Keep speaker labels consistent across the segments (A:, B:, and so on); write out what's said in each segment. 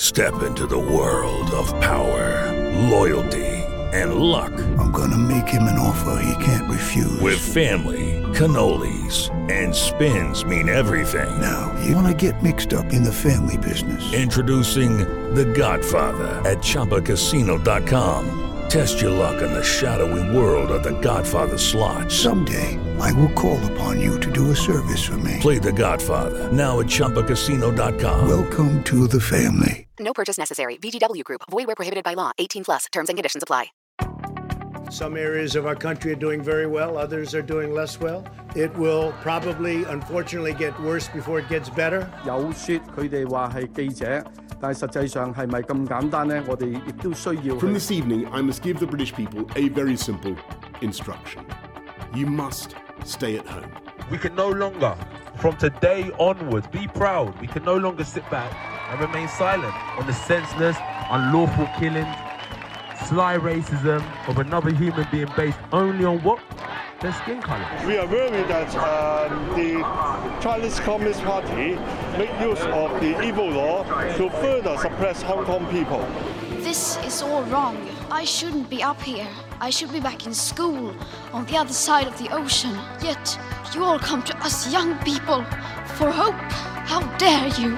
A: Step into the world of power, loyalty, and luck.
B: I'm gonna make him an offer he can't refuse.
A: With family, cannolis, and spins mean everything.
B: Now, you wanna get mixed up in the family business.
A: Introducing The Godfather at ChumbaCasino.com. Test your luck in the shadowy world of The Godfather slot.
B: Someday, I will call upon you to do a service for me.
A: Play The Godfather now at ChumbaCasino.com.
B: Welcome to the family.
C: No purchase necessary. VGW Group. Void where prohibited by law. 18+. Terms and conditions apply.
D: Some areas of our country are doing very well. Others are doing less well. It will probably, unfortunately, get worse before it gets better.
E: 有說佢哋話係記者，但係實際上係咪咁簡單呢？我哋亦都需要。
F: From this evening, I must give the British people a very simple instruction. You must stay at home.
G: We can no longer, from today onwards, be proud. We can no longer sit back and remain silent on the senseless, unlawful killing, sly racism of another human being based only on what? Their skin colour.
H: We are worried that the Chinese Communist Party make use of the evil law to further suppress Hong Kong people.
I: This is all wrong. I shouldn't be up here. I should be back in school on the other side of the ocean. Yet you all come to us young people for hope. How dare you?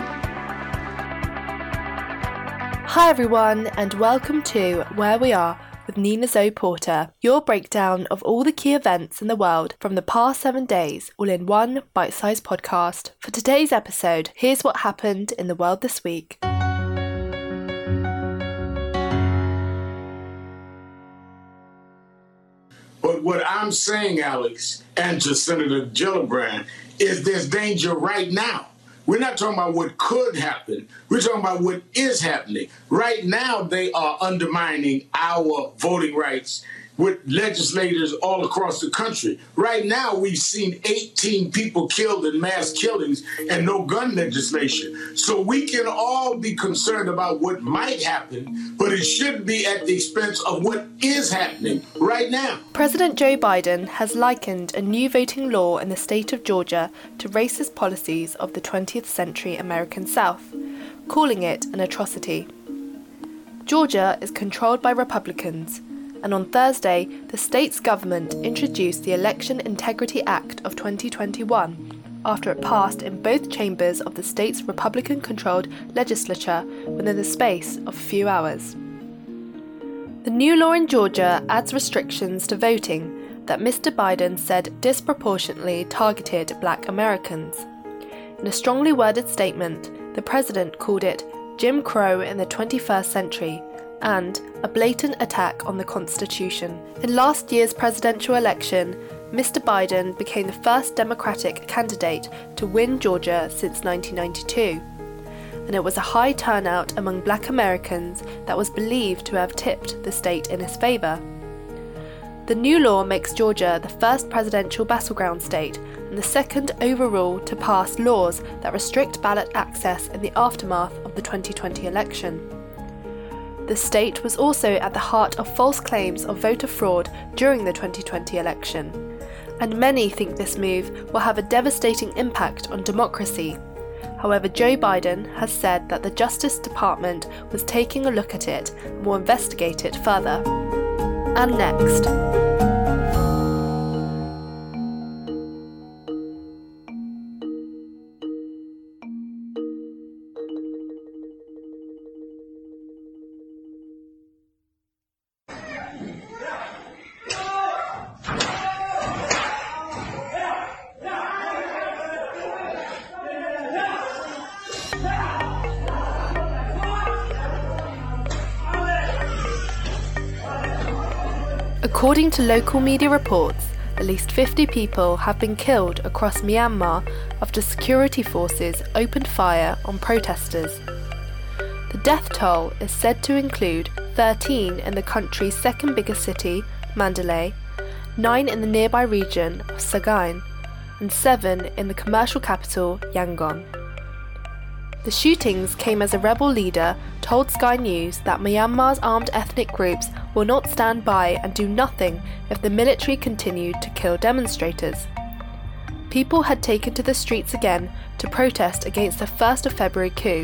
J: Hi everyone, and welcome to Where We Are with Nina Zoe Porter, your breakdown of all the key events in the world from the past 7 days, all in one bite-sized podcast. For today's episode, here's what happened in the world this week.
K: But what I'm saying, Alex, and to Senator Gillibrand, is there's danger right now. We're not talking about what could happen. We're talking about what is happening. Right now, they are undermining our voting rights with legislators all across the country. Right now, we've seen 18 people killed in mass killings and no gun legislation. So we can all be concerned about what might happen, but it shouldn't be at the expense of what is happening right now.
J: President Joe Biden has likened a new voting law in the state of Georgia to racist policies of the 20th century American South, calling it an atrocity. Georgia is controlled by Republicans, and on Thursday, the state's government introduced the Election Integrity Act of 2021 after it passed in both chambers of the state's Republican-controlled legislature within the space of a few hours. The new law in Georgia adds restrictions to voting that Mr. Biden said disproportionately targeted Black Americans. In a strongly worded statement, the president called it Jim Crow in the 21st century and a blatant attack on the Constitution. In last year's presidential election, Mr. Biden became the first Democratic candidate to win Georgia since 1992, and it was a high turnout among Black Americans that was believed to have tipped the state in his favour. The new law makes Georgia the first presidential battleground state and the second overall to pass laws that restrict ballot access in the aftermath of the 2020 election. The state was also at the heart of false claims of voter fraud during the 2020 election, and many think this move will have a devastating impact on democracy. However, Joe Biden has said that the Justice Department was taking a look at it and will investigate it further. And next. According to local media reports, at least 50 people have been killed across Myanmar after security forces opened fire on protesters. The death toll is said to include 13 in the country's second biggest city, Mandalay, 9 in the nearby region of Sagaing, and 7 in the commercial capital, Yangon. The shootings came as a rebel leader told Sky News that Myanmar's armed ethnic groups will not stand by and do nothing if the military continued to kill demonstrators. People had taken to the streets again to protest against the 1st of February coup,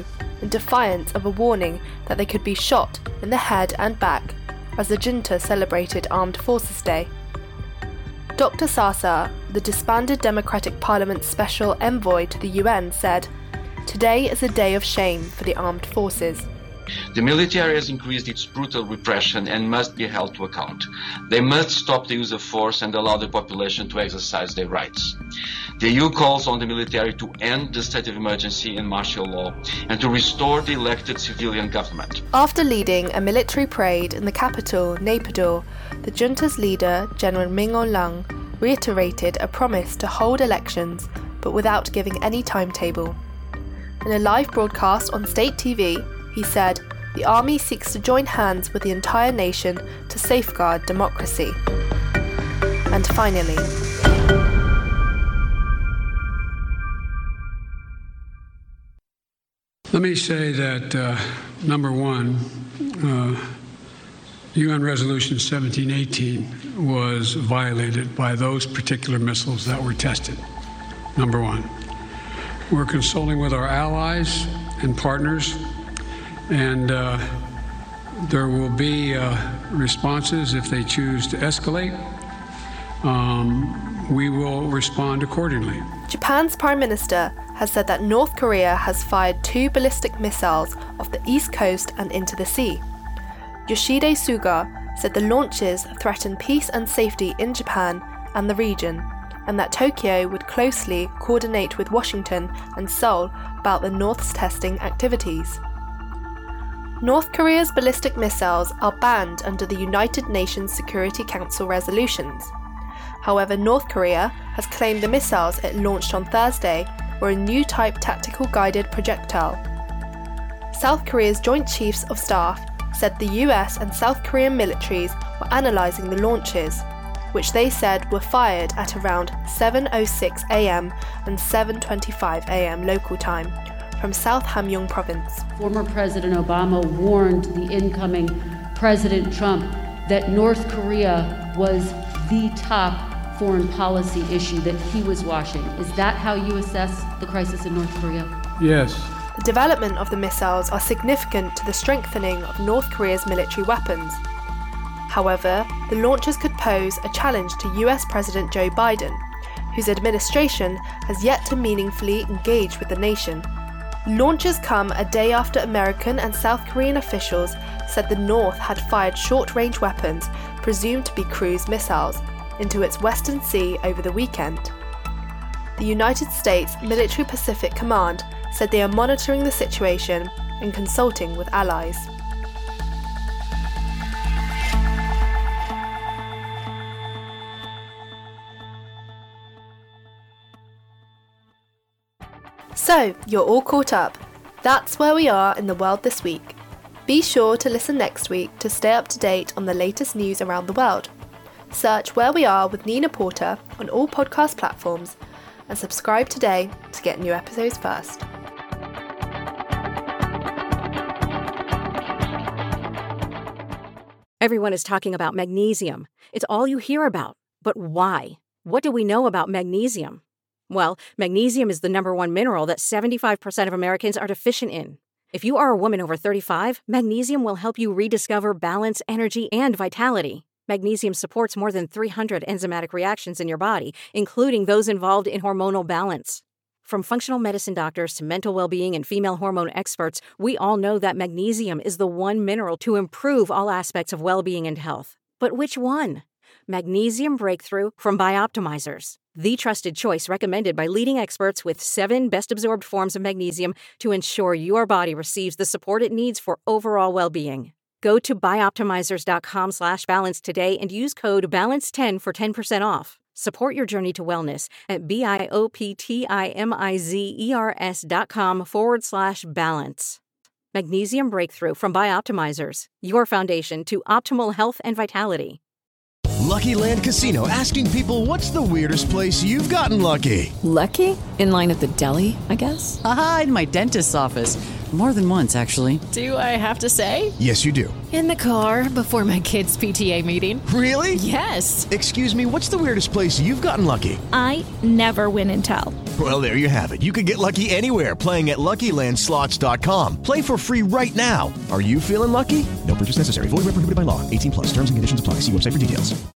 J: in defiance of a warning that they could be shot in the head and back as the junta celebrated Armed Forces Day. Dr. Sasa, the disbanded Democratic Parliament's special envoy to the UN, said, "Today is a day of shame for the armed forces."
L: The military has increased its brutal repression and must be held to account. They must stop the use of force and allow the population to exercise their rights. The EU calls on the military to end the state of emergency and martial law and to restore the elected civilian government.
J: After leading a military parade in the capital, Naypyidaw, the junta's leader, General Min Aung Hlaing, reiterated a promise to hold elections, but without giving any timetable. In a live broadcast on state TV, he said, "The army seeks to join hands with the entire nation to safeguard democracy." And finally,
M: let me say that, number one, UN Resolution 1718 was violated by those particular missiles that were tested. Number one. We're consulting with our allies and partners, and there will be responses if they choose to escalate. We will respond accordingly.
J: Japan's Prime Minister has said that North Korea has fired 2 ballistic missiles off the east coast and into the sea. Yoshide Suga said the launches threaten peace and safety in Japan and the region, and that Tokyo would closely coordinate with Washington and Seoul about the North's testing activities. North Korea's ballistic missiles are banned under the United Nations Security Council resolutions. However, North Korea has claimed the missiles it launched on Thursday were a new type tactical guided projectile. South Korea's Joint Chiefs of Staff said the US and South Korean militaries were analysing the launches, which they said were fired at around 7:06 a.m. and 7:25 a.m. local time from South Hamgyong province.
N: Former President Obama warned the incoming President Trump that North Korea was the top foreign policy issue that he was watching. Is that how you assess the crisis in North Korea?
M: Yes.
J: The development of the missiles are significant to the strengthening of North Korea's military weapons. However, the launches could pose a challenge to US President Joe Biden, whose administration has yet to meaningfully engage with the nation. Launches come a day after American and South Korean officials said the North had fired short-range weapons, presumed to be cruise missiles, into its Western Sea over the weekend. The United States Military Pacific Command said they are monitoring the situation and consulting with allies. So, you're all caught up. That's where we are in the world this week. Be sure to listen next week to stay up to date on the latest news around the world. Search Where We Are with Nina Porter on all podcast platforms and subscribe today to get new episodes first.
O: Everyone is talking about magnesium. It's all you hear about. But why? What do we know about magnesium? Well, magnesium is the #1 mineral that 75% of Americans are deficient in. If you are a woman over 35, magnesium will help you rediscover balance, energy, and vitality. Magnesium supports more than 300 enzymatic reactions in your body, including those involved in hormonal balance. From functional medicine doctors to mental well-being and female hormone experts, we all know that magnesium is the one mineral to improve all aspects of well-being and health. But which one? Magnesium Breakthrough from Bioptimizers, the trusted choice recommended by leading experts with 7 best-absorbed forms of magnesium to ensure your body receives the support it needs for overall well-being. Go to bioptimizers.com/balance today and use code BALANCE10 for 10% off. Support your journey to wellness at bioptimizers.com/balance. Magnesium Breakthrough from Bioptimizers, your foundation to optimal health and vitality.
P: Lucky Land Casino, asking people, what's the weirdest place you've gotten lucky?
Q: Lucky? In line at the deli, I guess?
R: Aha, in my dentist's office.
Q: More than once, actually.
R: Do I have to say?
P: Yes, you do.
R: In the car before my kids' PTA meeting.
P: Really?
R: Yes.
P: Excuse me, what's the weirdest place you've gotten lucky?
S: I never win and tell.
P: Well, there you have it. You can get lucky anywhere, playing at LuckyLandSlots.com. Play for free right now. Are you feeling lucky? No purchase necessary. Void where prohibited by law. 18+. Terms and conditions apply. See website for details.